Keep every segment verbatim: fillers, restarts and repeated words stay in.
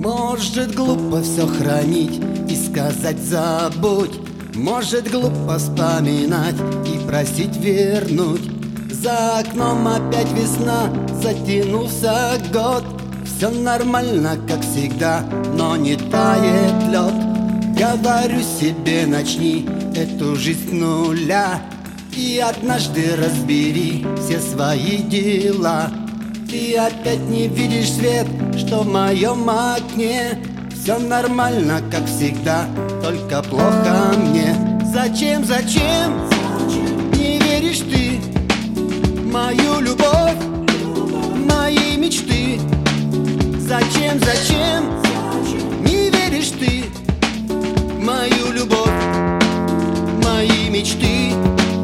Может, глупо все хранить и сказать забудь. Может, глупо вспоминать и просить вернуть. За окном опять весна, затянулся год. Все нормально, как всегда, но не тает лед. Говорю себе, начни эту жизнь с нуля и однажды разбери все свои дела. Ты опять не видишь свет, что в моем окне. Все нормально, как всегда, только плохо мне. Зачем, зачем не веришь ты в мою любовь, в мои мечты? Зачем, зачем не веришь ты в мою любовь, в мои мечты?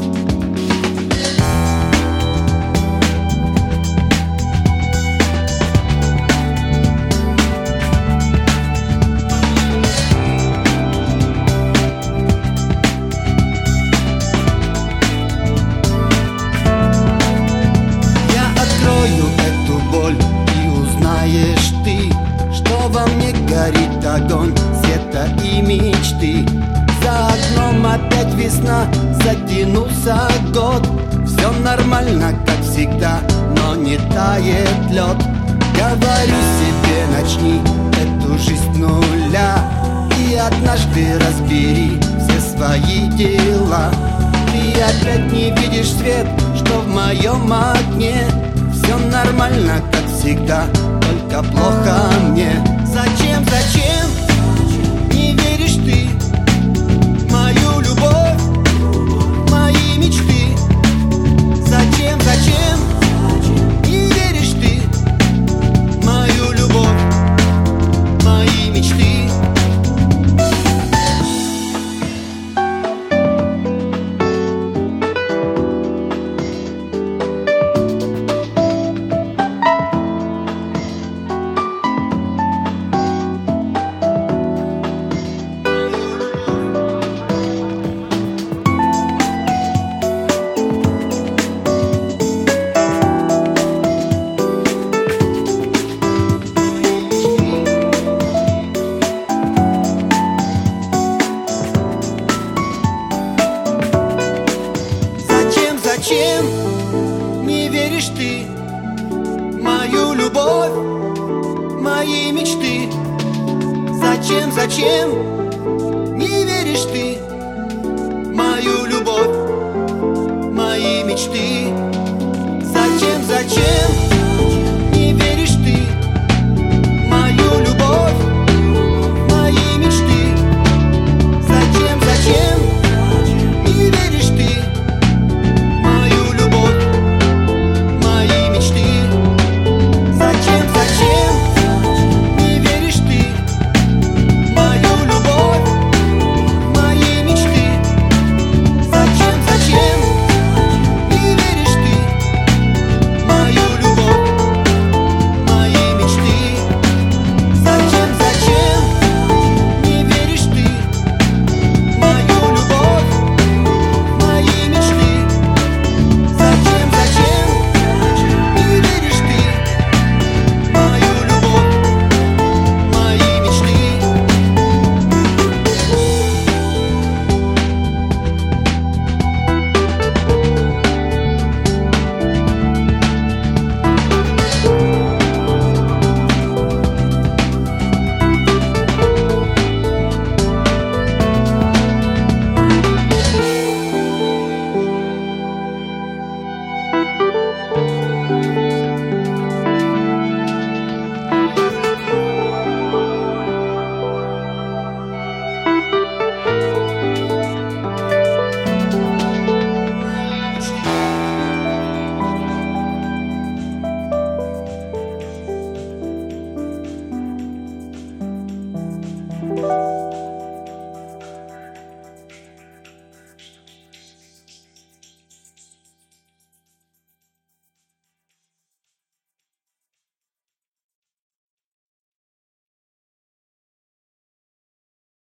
Горит огонь света и мечты. За окном опять весна, затянулся год. Все нормально, как всегда, но не тает лед. Говорю себе, начни эту жизнь с нуля и однажды разбери все свои дела. Ты опять не видишь свет, что в моем окне. Все нормально, как всегда, только плохо мне. Зачем, зачем не веришь ты в мою любовь, в мои мечты? Зачем, зачем не веришь ты в мою любовь, в мои мечты? Зачем не веришь ты в мою любовь, в мои мечты? Зачем, зачем не веришь ты в мою любовь, в мои мечты?